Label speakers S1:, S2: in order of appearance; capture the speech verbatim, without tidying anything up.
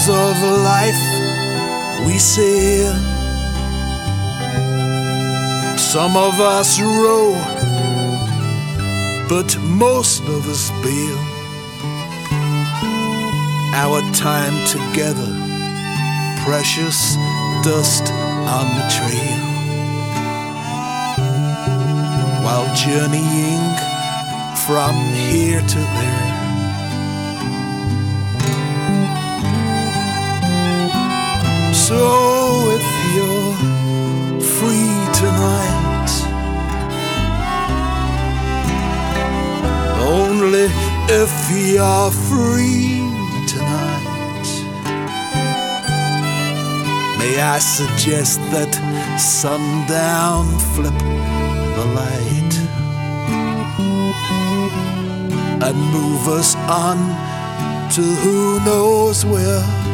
S1: of life we sail. Some of us row, but most of us bail. Our time together, precious dust on the trail. While journeying from here to there, so if you're free tonight, only if you're free tonight, may I suggest that sundown flip the light and move us on to who knows where.